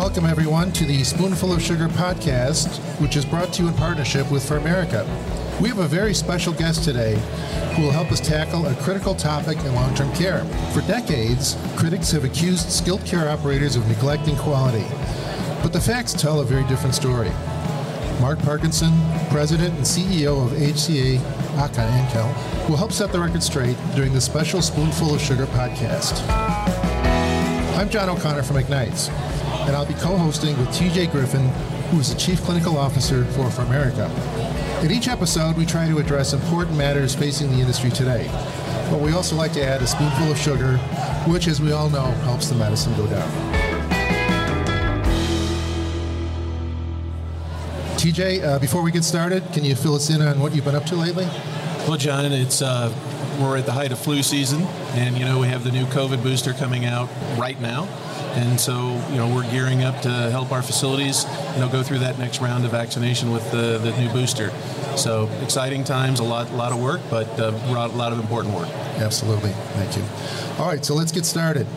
Welcome, everyone, to the Spoonful of Sugar podcast, which is brought to you in partnership with For America. We have a very special guest today who will help us tackle a critical topic in long-term care. For decades, critics have accused skilled care operators of neglecting quality, but the facts tell a very different story. Mark Parkinson, President and CEO of HCA ACA NCAL, will help set the record straight during this special Spoonful of Sugar podcast. I'm John O'Connor from Ignites, and I'll be co-hosting with TJ Griffin, who is the Chief Clinical Officer for America. In each episode, we try to address important matters facing the industry today, but we also like to add a spoonful of sugar, which, as we all know, helps the medicine go down. TJ, before we get started, can you fill us in on what you've been up to lately? Well, John, we're at the height of flu season, and we have the new COVID booster coming out right now, and so we're gearing up to help our facilities go through that next round of vaccination with the new booster. So exciting times, a lot of work, but a lot of important work. Absolutely, thank you. All right, so let's get started.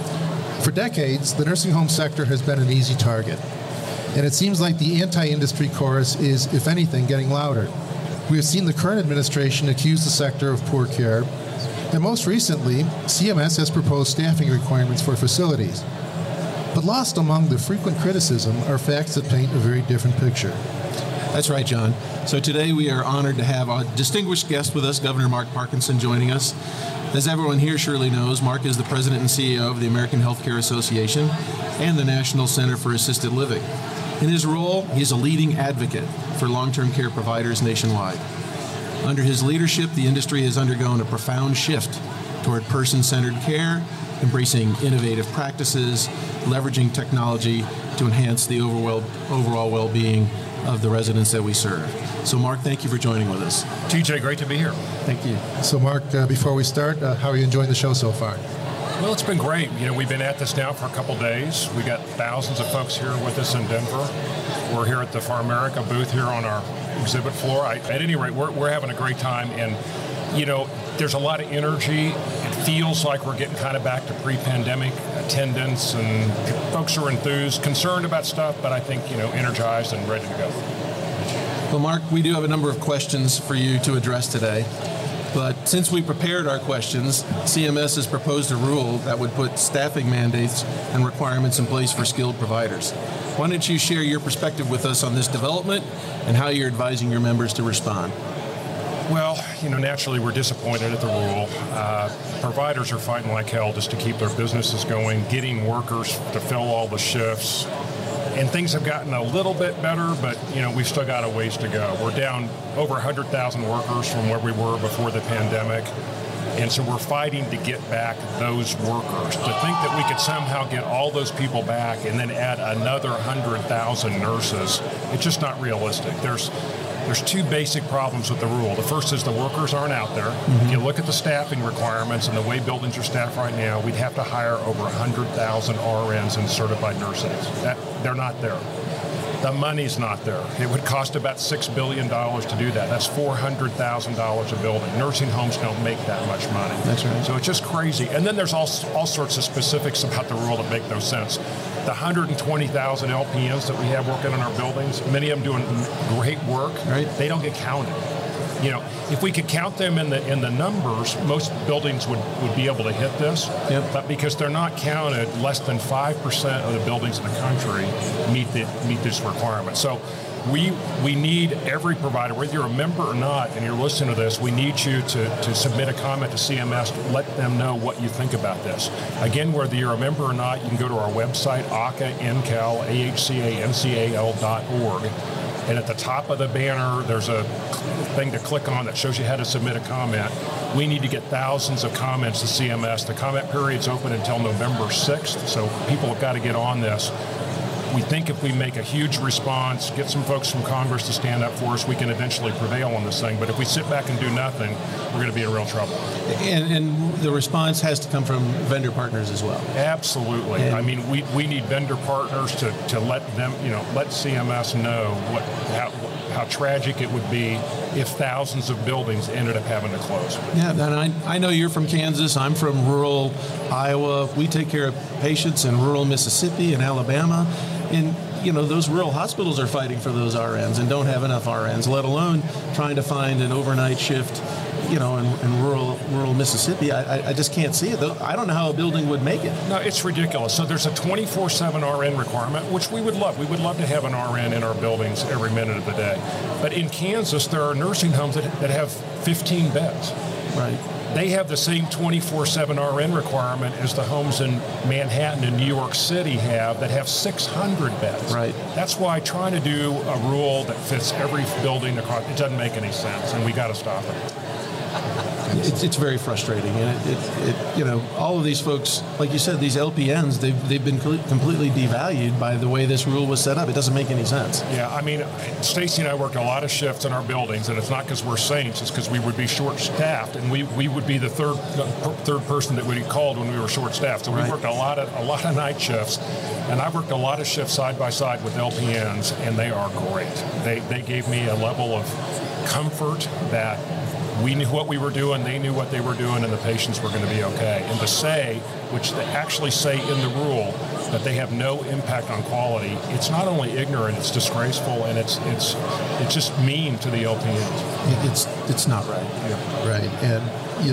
For decades, the nursing home sector has been an easy target, and it seems like the anti-industry chorus is, if anything, getting louder. We have seen the current administration accuse the sector of poor care, and most recently, CMS has proposed staffing requirements for facilities. But lost among the frequent criticism are facts that paint a very different picture. That's right, John. So today we are honored to have a distinguished guest with us, Governor Mark Parkinson, joining us. As everyone here surely knows, Mark is the President and CEO of the American Healthcare Association and the National Center for Assisted Living. In his role, he is a leading advocate for long-term care providers nationwide. Under his leadership, the industry has undergone a profound shift toward person-centered care, embracing innovative practices, leveraging technology to enhance the overall well-being of the residents that we serve. So, Mark, thank you for joining with us. TJ, great to be here. Thank you. So, Mark, before we start, how are you enjoying the show so far? Well, it's been great. We've been at this now for a couple days. We got thousands of folks here with us in Denver. We're here at the For America booth here on our exhibit floor. At any rate, we're having a great time, and there's a lot of energy. It feels like we're getting kind of back to pre-pandemic attendance, and folks are enthused, concerned about stuff, but I think energized and ready to go. Well, Mark, we do have a number of questions for you to address today. But since we prepared our questions, CMS has proposed a rule that would put staffing mandates and requirements in place for skilled providers. Why don't you share your perspective with us on this development and how you're advising your members to respond? Well, naturally we're disappointed at the rule. Providers are fighting like hell just to keep their businesses going, getting workers to fill all the shifts. And things have gotten a little bit better, but we've still got a ways to go. We're down over 100,000 workers from where we were before the pandemic, and so we're fighting to get back those workers. To think that we could somehow get all those people back and then add another 100,000 nurses, it's just not realistic. There's two basic problems with the rule. The first is the workers aren't out there. Mm-hmm. If you look at the staffing requirements and the way buildings are staffed right now, we'd have to hire over 100,000 RNs and certified nurses. They're not there. The money's not there. It would cost about $6 billion to do that. That's $400,000 a building. Nursing homes don't make that much money. That's right. So it's just crazy. And then there's all sorts of specifics about the rule that make no sense. The 120,000 LPNs that we have working in our buildings, many of them doing great work, right? They don't get counted. If we could count them in the numbers, most buildings would be able to hit this. Yep. But because they're not counted, less than 5% of the buildings in the country meet this requirement. So we need every provider, whether you're a member or not, and you're listening to this, we need you to submit a comment to CMS to let them know what you think about this. Again, whether you're a member or not, you can go to our website, AHCA-NCAL, AHCA-NCAL.org. And at the top of the banner, there's a thing to click on that shows you how to submit a comment. We need to get thousands of comments to CMS. The comment period's open until November 6th, so people have got to get on this. We think if we make a huge response, get some folks from Congress to stand up for us, we can eventually prevail on this thing. But if we sit back and do nothing, we're going to be in real trouble. And the response has to come from vendor partners as well. Absolutely. And I mean, we need vendor partners to let them, let CMS know how tragic it would be if thousands of buildings ended up having to close. Yeah, and I know you're from Kansas. I'm from rural Iowa. We take care of patients in rural Mississippi and Alabama. And those rural hospitals are fighting for those RNs and don't have enough RNs, let alone trying to find an overnight shift, in rural Mississippi. I just can't see it. I don't know how a building would make it. No, it's ridiculous. So there's a 24/7 RN requirement, which we would love. We would love to have an RN in our buildings every minute of the day. But in Kansas, there are nursing homes that have 15 beds. Right. They have the same 24/7 RN requirement as the homes in Manhattan and New York City have that have 600 beds. Right. That's why trying to do a rule that fits every building across, it doesn't make any sense, and we got to stop it. It's very frustrating, and it all of these folks, like you said, these LPNs, they've been completely devalued by the way this rule was set up. It doesn't make any sense. Yeah, I mean, Stacy and I work a lot of shifts in our buildings, and it's not because we're saints; it's because we would be short-staffed, and we would be the third person that would be called when we were short-staffed. So we worked a lot of night shifts, and I worked a lot of shifts side by side with LPNs, and they are great. They gave me a level of comfort that we knew what we were doing, they knew what they were doing, and the patients were going to be okay. And to say, which they actually say in the rule, that they have no impact on quality, it's not only ignorant, it's disgraceful, and it's just mean to the LPNs. It's not right. Yeah. Right. And,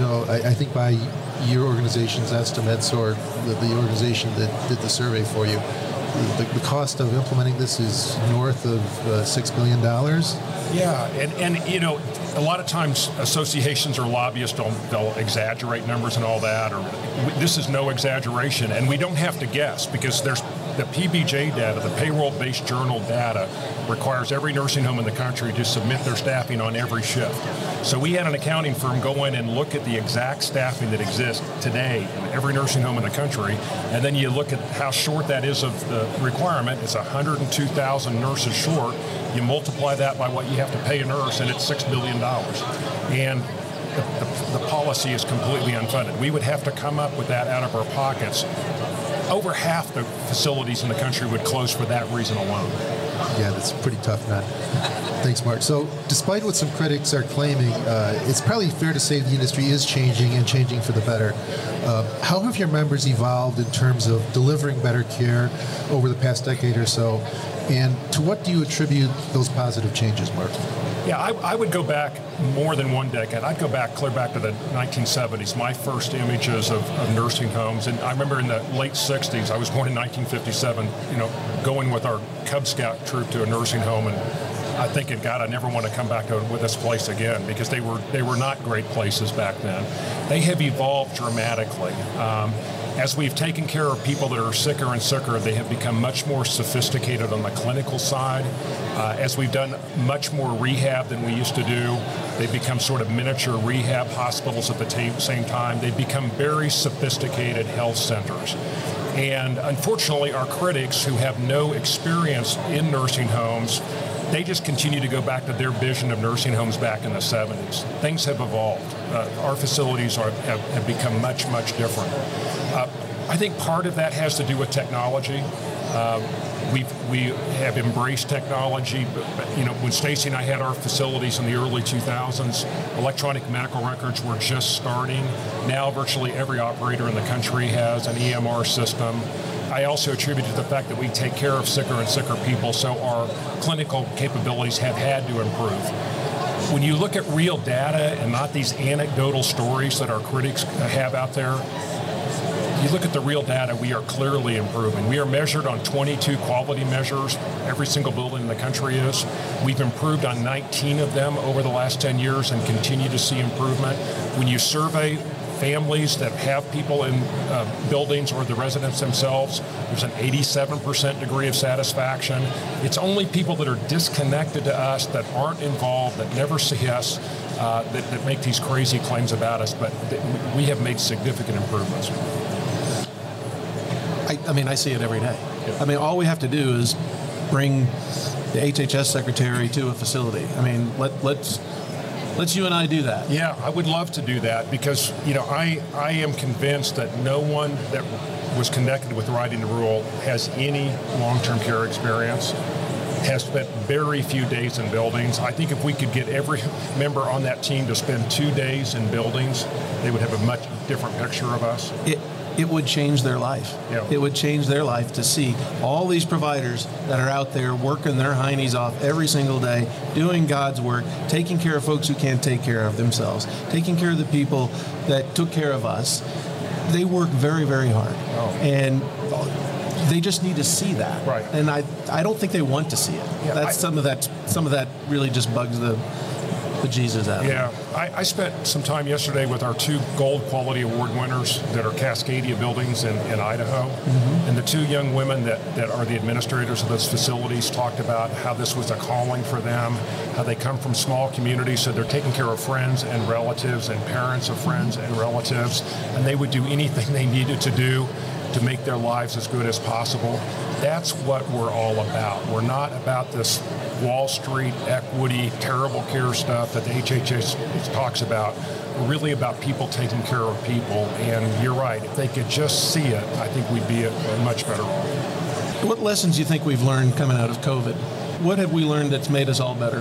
I think by your organization's estimates, or the organization that did the survey for you, the cost of implementing this is north of $6 billion. Yeah, and a lot of times associations or lobbyists they'll exaggerate numbers and all that, or this is no exaggeration, and we don't have to guess because there's the PBJ data, the payroll-based journal data, requires every nursing home in the country to submit their staffing on every shift. So we had an accounting firm go in and look at the exact staffing that exists today in every nursing home in the country, and then you look at how short that is of the requirement. It's 102,000 nurses short. You multiply that by what you have to pay a nurse, and it's $6 billion. And the policy is completely unfunded. We would have to come up with that out of our pockets. Over half the facilities in the country would close for that reason alone. Yeah, that's a pretty tough nut. Thanks, Mark. So despite what some critics are claiming, it's probably fair to say the industry is changing and changing for the better. How have your members evolved in terms of delivering better care over the past decade or so? And to what do you attribute those positive changes, Mark? Yeah, I would go back more than one decade. I'd go back, clear back to the 1970s, my first images of nursing homes. And I remember in the late 60s, I was born in 1957, going with our Cub Scout troop to a nursing home, and I think, God, I never want to come back to this place again, because they were not great places back then. They have evolved dramatically. As we've taken care of people that are sicker and sicker, they have become much more sophisticated on the clinical side. As we've done much more rehab than we used to do, they've become sort of miniature rehab hospitals at the same time. They've become very sophisticated health centers. And unfortunately, our critics who have no experience in nursing homes, they just continue to go back to their vision of nursing homes back in the 70s. Things have evolved. Our facilities have become much, much different. I think part of that has to do with technology. We have embraced technology. But, when Stacy and I had our facilities in the early 2000s, electronic medical records were just starting. Now virtually every operator in the country has an EMR system. I also attribute it to the fact that we take care of sicker and sicker people, so our clinical capabilities have had to improve. When you look at real data and not these anecdotal stories that our critics have out there, you look at the real data, we are clearly improving. We are measured on 22 quality measures. Every single building in the country is. We've improved on 19 of them over the last 10 years and continue to see improvement. When you survey families that have people in buildings or the residents themselves, there's an 87% degree of satisfaction. It's only people that are disconnected to us, that aren't involved, that never see us, that make these crazy claims about us, but we have made significant improvements. I see it every day. Yeah. All we have to do is bring the HHS secretary to a facility. Let's you and I do that. Yeah, I would love to do that because, I am convinced that no one that was connected with writing the rule has any long-term care experience, has spent very few days in buildings. I think if we could get every member on that team to spend 2 days in buildings, they would have a much different picture of us. it would change their life. Yeah. It would change their life to see all these providers that are out there working their heinies off every single day, doing God's work, taking care of folks who can't take care of themselves, taking care of the people that took care of us. They work very, very hard. Oh. And they just need to see that. Right. And I don't think they want to see it. Yeah, some of that really just bugs the Jesus out of me. Yeah, I spent some time yesterday with our 2 Gold Quality Award winners that are Cascadia buildings in Idaho. And the 2 young women that are the administrators of those facilities talked about how this was a calling for them, how they come from small communities, so they're taking care of friends and relatives and parents of friends and relatives, and they would do anything they needed to do to make their lives as good as possible. That's what we're all about. We're not about this Wall Street equity, terrible care stuff that the HHS talks about. We're really about people taking care of people, and you're right. If they could just see it, I think we'd be a much better off. What lessons do you think we've learned coming out of COVID? What have we learned that's made us all better?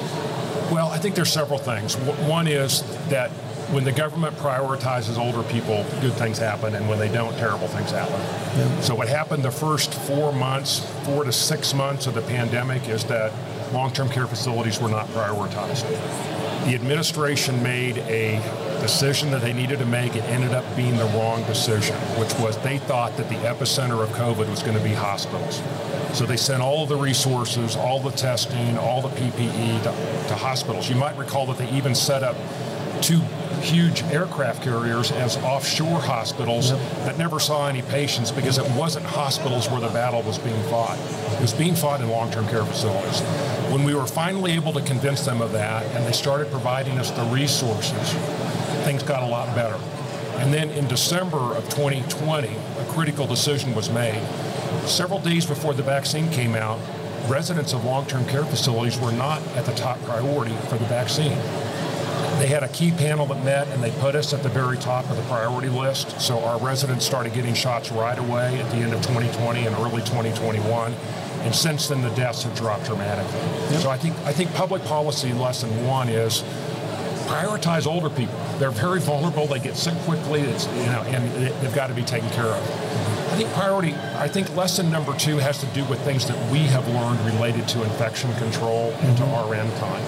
Well, I think there's several things. One is that when the government prioritizes older people, good things happen, and when they don't, terrible things happen. Yeah. So what happened the first 4 to 6 months of the pandemic is that long-term care facilities were not prioritized. The administration made a decision that they needed to make. It ended up being the wrong decision, which was they thought that the epicenter of COVID was going to be hospitals. So they sent all of the resources, all the testing, all the PPE to hospitals. You might recall that they even set up 2 huge aircraft carriers as offshore hospitals that never saw any patients because it wasn't hospitals where the battle was being fought. It was being fought in long-term care facilities. When we were finally able to convince them of that and they started providing us the resources, things got a lot better. And then in December of 2020, a critical decision was made. Several days before the vaccine came out, residents of long-term care facilities were not at the top priority for the vaccine. They had a key panel that met, and they put us at the very top of the priority list. So our residents started getting shots right away at the end of 2020 and early 2021. And since then, the deaths have dropped dramatically. Yep. So I think public policy lesson 1 is prioritize older people. They're very vulnerable. They get sick quickly. And they've got to be taken care of. I think lesson number 2 has to do with things that we have learned related to infection control and to RN time.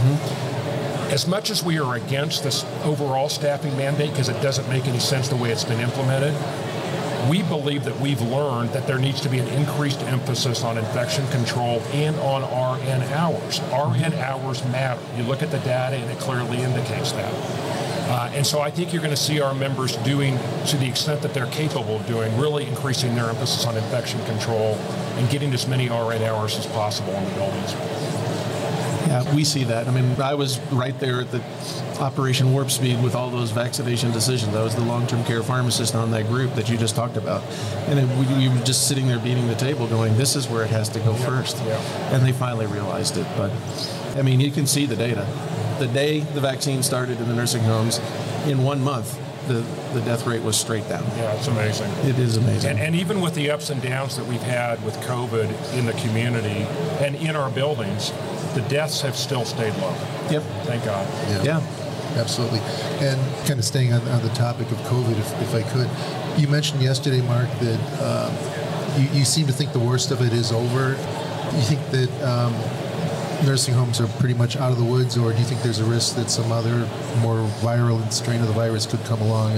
As much as we are against this overall staffing mandate because it doesn't make any sense the way it's been implemented, we believe that we've learned that there needs to be an increased emphasis on infection control and on RN hours. RN hours matter. You look at the data and it clearly indicates that. And so I think you're going to see our members doing, to the extent that they're capable of doing, really increasing their emphasis on infection control and getting as many RN hours as possible in the buildings. Yeah, we see that. I mean, I was right there at the Operation Warp Speed with all those vaccination decisions. I was the long-term care pharmacist on that group that you just talked about. And we were just sitting there beating the table going, this is where it has to go first. Yeah. And they finally realized it. But, I mean, you can see the data. The day the vaccine started in the nursing homes, in 1 month, the death rate was straight down. Yeah, it's amazing. It is amazing. And even with the ups and downs that we've had with COVID in the community and in our buildings, the deaths have still stayed low. Yep. Thank God. Yeah. Absolutely. And kind of staying on the topic of COVID, if I could, you mentioned yesterday, Mark, that you seem to think the worst of it is over. You think that nursing homes are pretty much out of the woods, or do you think there's a risk that some other more virulent strain of the virus could come along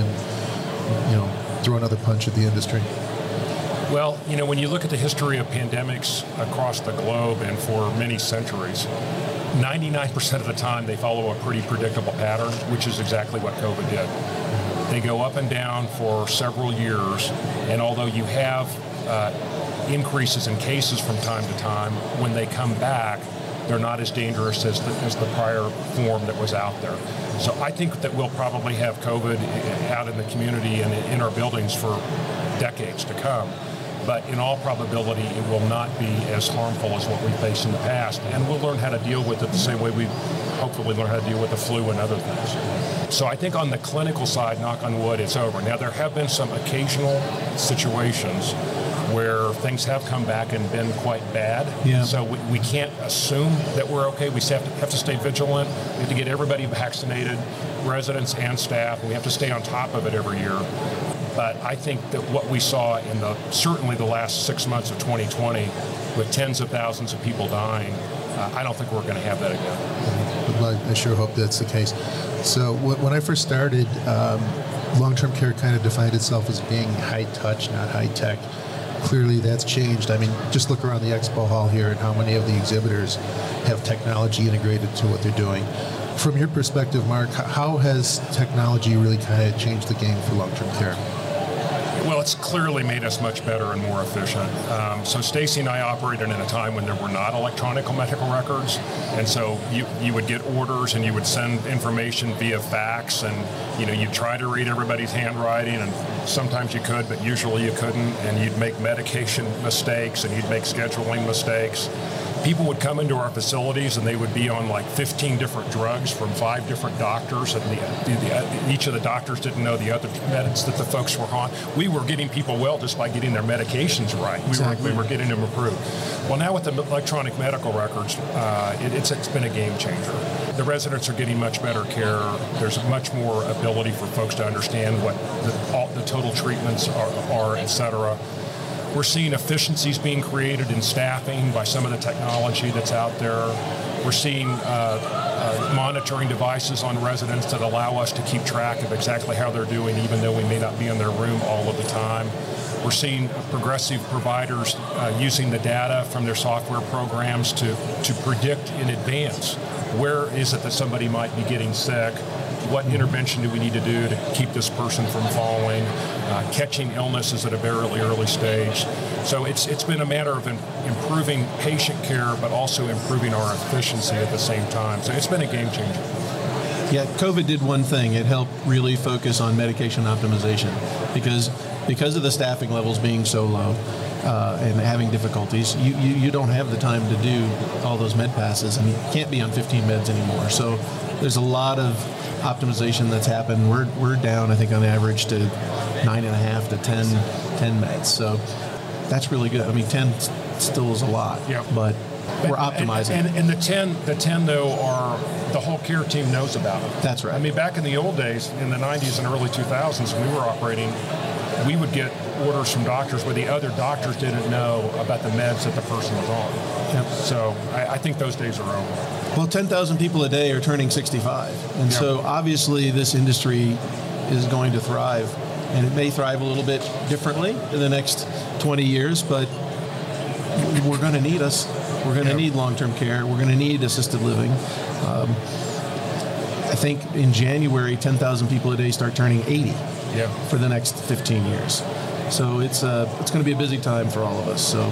and, throw another punch at the industry? Well, when you look at the history of pandemics across the globe and for many centuries, 99% of the time they follow a pretty predictable pattern, which is exactly what COVID did. They go up and down for several years, and although you have increases in cases from time to time, when they come back, they're not as dangerous as the prior form that was out there. So I think that we'll probably have COVID out in the community and in our buildings for decades to come. But in all probability, it will not be as harmful as what we faced in the past. And we'll learn how to deal with it the same way we hopefully learn how to deal with the flu and other things. So I think on the clinical side, knock on wood, it's over. Now, there have been some occasional situations where things have come back and been quite bad. Yeah. So we can't assume that we're okay. We have to stay vigilant. We have to get everybody vaccinated, residents and staff, and we have to stay on top of it every year. But I think that what we saw in certainly the last 6 months of 2020, with tens of thousands of people dying, I don't think we're going to have that again. Well, I sure hope that's the case. So when I first started, long-term care kind of defined itself as being high touch, not high tech. Clearly that's changed. I mean, just look around the expo hall here and how many of the exhibitors have technology integrated to what they're doing. From your perspective, Mark, how has technology really kind of changed the game for long-term care? Well, it's clearly made us much better and more efficient. So Stacy and I operated in a time when there were not electronic medical records, and so you would get orders and you would send information via fax, and you'd try to read everybody's handwriting, and sometimes you could, but usually you couldn't, and you'd make medication mistakes and you'd make scheduling mistakes. People would come into our facilities and they would be on like 15 different drugs from 5 different doctors, and each of the doctors didn't know the other meds that the folks were on. We were getting people well just by getting their medications right. Exactly. We were getting them approved. Well, now with the electronic medical records, it's been a game changer. The residents are getting much better care. There's much more ability for folks to understand what the total treatments are, et cetera. We're seeing efficiencies being created in staffing by some of the technology that's out there. We're seeing monitoring devices on residents that allow us to keep track of exactly how they're doing, even though we may not be in their room all of the time. We're seeing progressive providers using the data from their software programs to predict in advance where is it that somebody might be getting sick, what intervention do we need to do to keep this person from falling, catching illnesses at a very early stage. So it's been a matter of improving patient care, but also improving our efficiency at the same time. So it's been a game changer. Yeah, COVID did one thing. It helped really focus on medication optimization because of the staffing levels being so low and having difficulties, you don't have the time to do all those med passes, and you can't be on 15 meds anymore. So there's a lot of optimization that's happened. We're down, I think, on average to 9.5 to 10 meds. So that's really good. I mean, 10 still is a lot, but we're optimizing. And the 10 though are the whole care team knows about it. That's right. I mean, back in the old days, in the 90s and early 2000s, when we were operating, we would get orders from doctors where the other doctors didn't know about the meds that the person was on. Yep. So I think those days are over. Well, 10,000 people a day are turning 65. And so obviously this industry is going to thrive. And it may thrive a little bit differently in the next 20 years, but we're going to need us. We're going to need long-term care. We're going to need assisted living. I think in January, 10,000 people a day start turning 80 for the next 15 years. So it's going to be a busy time for all of us. So,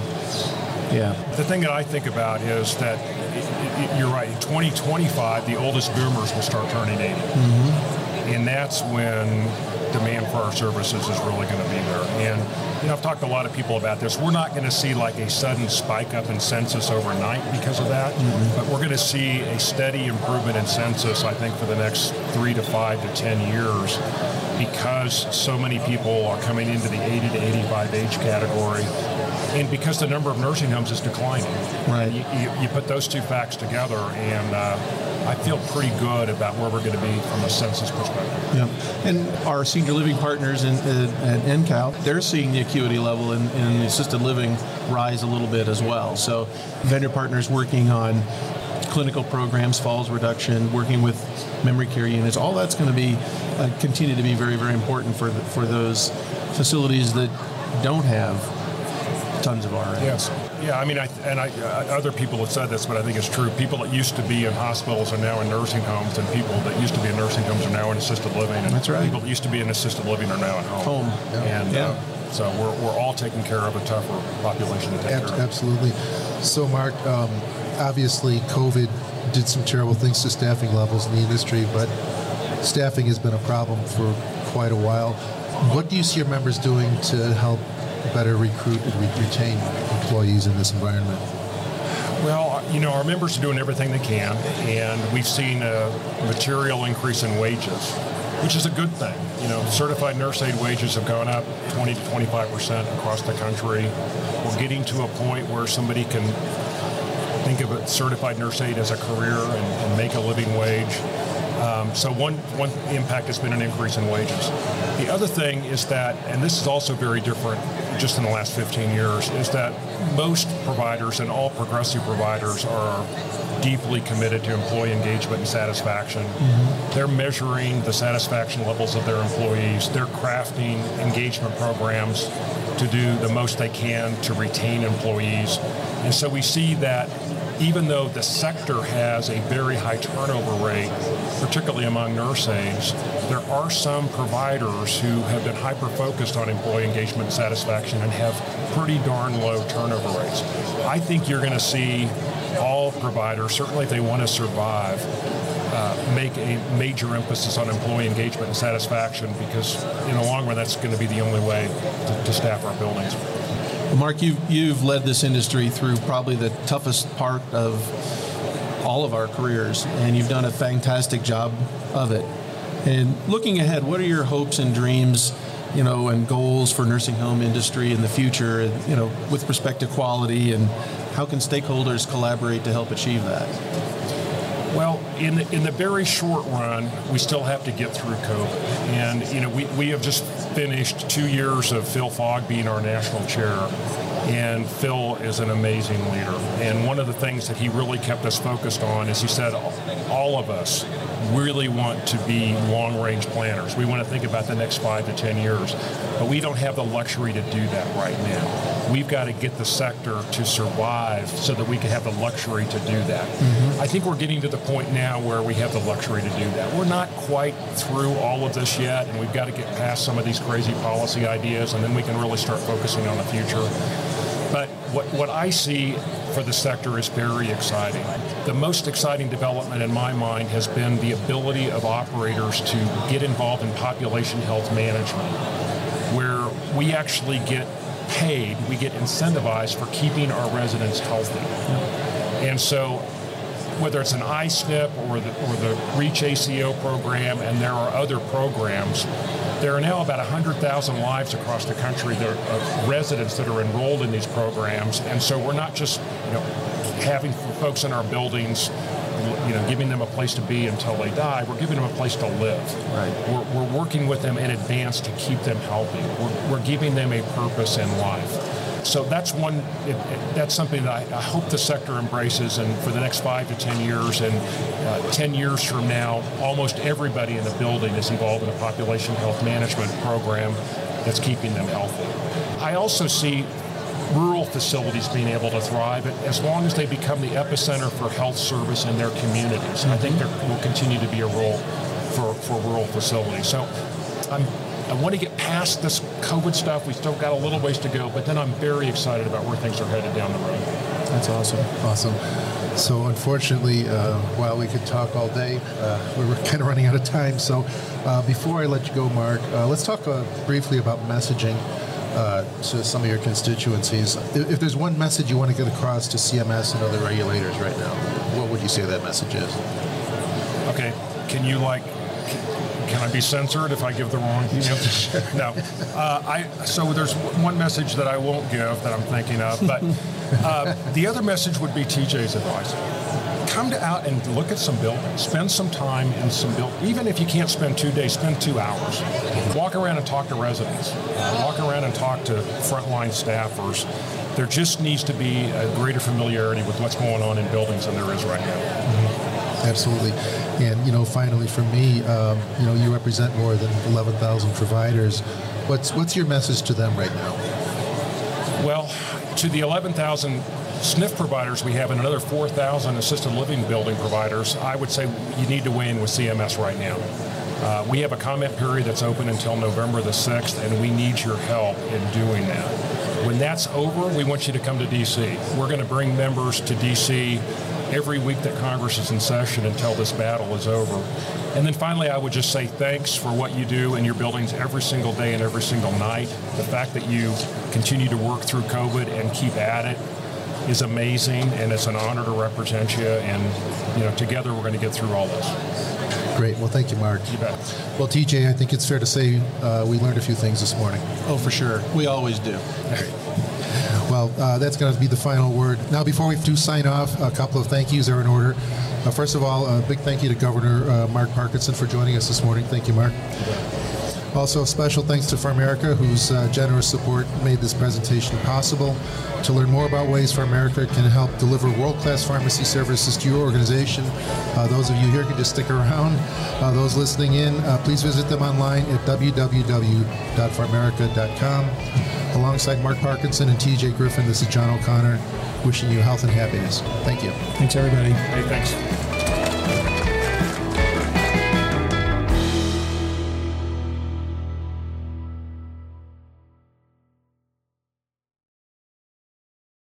yeah. The thing that I think about is that you're right. In 2025, the oldest boomers will start turning 80. Mm-hmm. And that's when demand for our services is really going to be there. And, I've talked to a lot of people about this. We're not going to see like a sudden spike up in census overnight because of that, but we're going to see a steady improvement in census, I think, for the next 3 to 5 to 10 years because so many people are coming into the 80 to 85 age category. And because the number of nursing homes is declining. Right. You put those two facts together, and I feel pretty good about where we're going to be from a census perspective. Yeah. And our senior living partners at NCAL, they're seeing the acuity level in the assisted living rise a little bit as well. So vendor partners working on clinical programs, falls reduction, working with memory care units, all that's going to be continue to be very, very important for those facilities that don't have tons of RNs. Yeah. I mean, other people have said this, but I think it's true. People that used to be in hospitals are now in nursing homes, and people that used to be in nursing homes are now in assisted living. And that's right. People that used to be in assisted living are now at home. And so we're all taking care of a tougher population to take care of. Absolutely. So, Mark, obviously COVID did some terrible things to staffing levels in the industry, but staffing has been a problem for quite a while. What do you see your members doing to help better recruit and retain employees in this environment? Well, our members are doing everything they can, and we've seen a material increase in wages, which is a good thing. Certified nurse aide wages have gone up 20 to 25% across the country. We're getting to a point where somebody can think of a certified nurse aide as a career and make a living wage. So one impact has been an increase in wages. The other thing is that, and this is also very different just in the last 15 years, is that most providers and all progressive providers are deeply committed to employee engagement and satisfaction. They're measuring the satisfaction levels of their employees. They're crafting engagement programs to do the most they can to retain employees. And so we see that even though the sector has a very high turnover rate, particularly among nurse aides, there are some providers who have been hyper-focused on employee engagement and satisfaction and have pretty darn low turnover rates. I think you're going to see all providers, certainly if they want to survive, make a major emphasis on employee engagement and satisfaction, because in the long run, that's going to be the only way to staff our buildings. Mark, you've led this industry through probably the toughest part of all of our careers, and you've done a fantastic job of it. And looking ahead, what are your hopes and dreams, and goals for nursing home industry in the future, with respect to quality, and how can stakeholders collaborate to help achieve that? Well, in the very short run, we still have to get through COVID. And, we have just finished 2 years of Phil Fogg being our national chair. And Phil is an amazing leader. And one of the things that he really kept us focused on is he said, all of us really want to be long-range planners. We want to think about the next 5 to 10 years. But we don't have the luxury to do that right now. We've got to get the sector to survive so that we can have the luxury to do that. I think we're getting to the point now where we have the luxury to do that. We're not quite through all of this yet, and we've got to get past some of these crazy policy ideas, and then we can really start focusing on the future. But what I see for the sector is very exciting. The most exciting development in my mind has been the ability of operators to get involved in population health management, where we actually get paid, we get incentivized for keeping our residents healthy. And so whether it's an iSNP or the REACH ACO program, and there are other programs, there are now about 100,000 lives across the country of residents that are enrolled in these programs. And so we're not just having folks in our buildings, giving them a place to be until they die. We're giving them a place to live. Right. We're working with them in advance to keep them healthy. We're giving them a purpose in life. So that's something that I hope the sector embraces, and for the next 5 to 10 years, and 10 years from now, almost everybody in the building is involved in a population health management program that's keeping them healthy. I also see rural facilities being able to thrive as long as they become the epicenter for health service in their communities. I think there will continue to be a role for rural facilities. So I want to get past this COVID stuff. We still got a little ways to go, but then I'm very excited about where things are headed down the road. That's awesome. Awesome. So unfortunately, while we could talk all day, we're kind of running out of time. So before I let you go, Mark, let's talk briefly about messaging to some of your constituencies. If there's one message you want to get across to CMS and other regulators right now, what would you say that message is? Okay. Can I be censored if I give the wrong answer? No. So there's one message that I won't give that I'm thinking of, but the other message would be TJ's advice. Come out and look at some buildings. Spend some time in some buildings. Even if you can't spend 2 days, spend 2 hours. Walk around and talk to residents. Walk around and talk to frontline staffers. There just needs to be a greater familiarity with what's going on in buildings than there is right now. Absolutely. And, finally for me, you represent more than 11,000 providers. What's your message to them right now? Well, to the 11,000 SNF providers we have and another 4,000 assisted living building providers, I would say you need to weigh in with CMS right now. We have a comment period that's open until November the 6th, and we need your help in doing that. When that's over, we want you to come to D.C. We're going to bring members to D.C. every week that Congress is in session until this battle is over. And then finally, I would just say thanks for what you do in your buildings every single day and every single night. The fact that you continue to work through COVID and keep at it is amazing, and it's an honor to represent you. And together we're going to get through all this. Great. Well, thank you, Mark. You bet. Well, TJ, I think it's fair to say we learned a few things this morning. Oh, for sure. We always do. Well, that's going to be the final word. Now, before we do sign off, a couple of thank yous are in order. First of all, a big thank you to Governor Mark Parkinson for joining us this morning. Thank you, Mark. Also, special thanks to PharMerica, whose generous support made this presentation possible. To learn more about ways PharMerica can help deliver world-class pharmacy services to your organization, those of you here can just stick around. Those listening in, please visit them online at www.pharmerica.com. Alongside Mark Parkinson and TJ Griffin, this is John O'Connor, wishing you health and happiness. Thank you. Thanks, everybody. Hey, thanks.